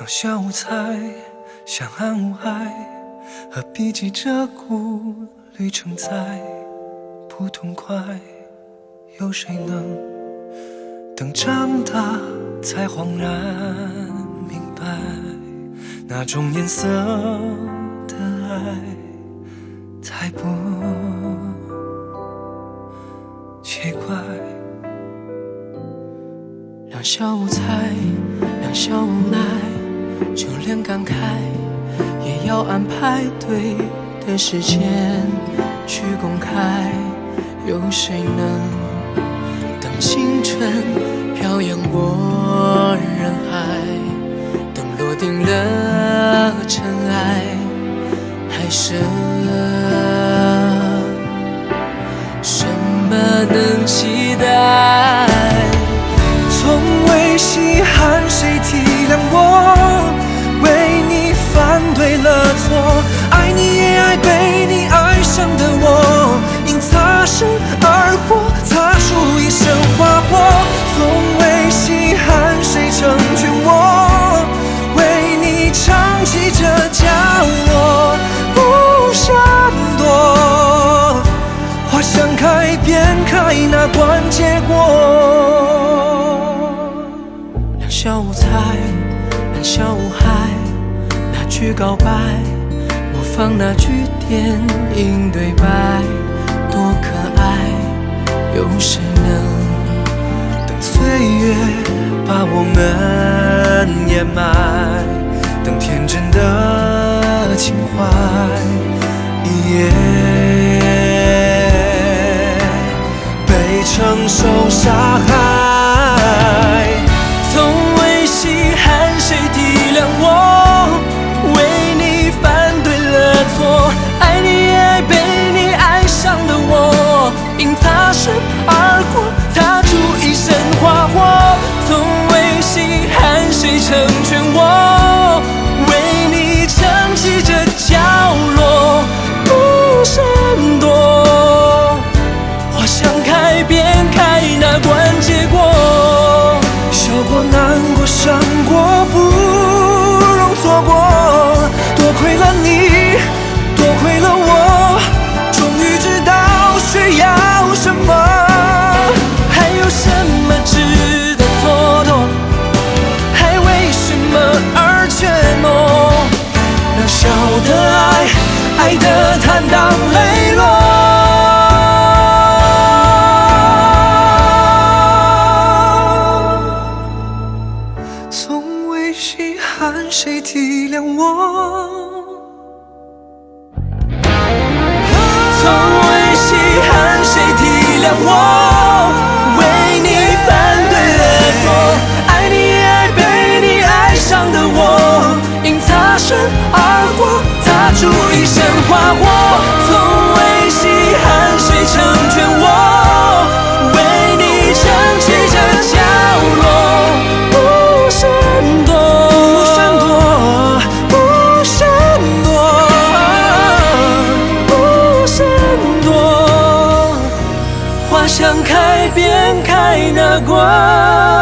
笑无猜，相安无害，何必急着顾虑成灾？不痛快，有谁能等长大才恍然明白，哪种颜色的爱才不奇怪？两小无猜，两小无奈，就连感慨也要安排对的时间去公开。有谁能等青春漂洋过人海，等落定了尘埃，还剩什么能期待？从未稀罕谁体谅我，为你犯对了错，爱你也爱被你爱上的我，因擦身而过，擦出一身花火。从未稀罕谁成全我，为你唱起这角落，不闪躲，花想开便开，哪管结果？两小无猜，两小无害，那句告白，模仿那句电影对白，多可爱。有谁能等岁月把我们掩埋，等天真的情怀一夜被承受杀害？从未稀罕谁体谅我，为你犯对了错，爱你也爱被你爱上的我，因擦身而过，擦出一身花火。从未稀罕谁成全我，为你撑起这角落，不闪躲，花想开便开，哪管结果？笑过难过伤过，不容错过，多亏了你，多亏了我，终于知道需要什么，还有什么值得蹉跎，还为什么而怯懦？渺小的爱，爱得坦荡磊落。从未稀罕谁体谅我，从未稀罕谁体谅我，为你犯对了错，爱你也爱被你爱上的我，因擦身而过，擦出一身花火。从未稀罕谁成全我，为你撑起这角落，不闪躲，不闪躲，不闪躲，不闪躲，花想开便开，哪管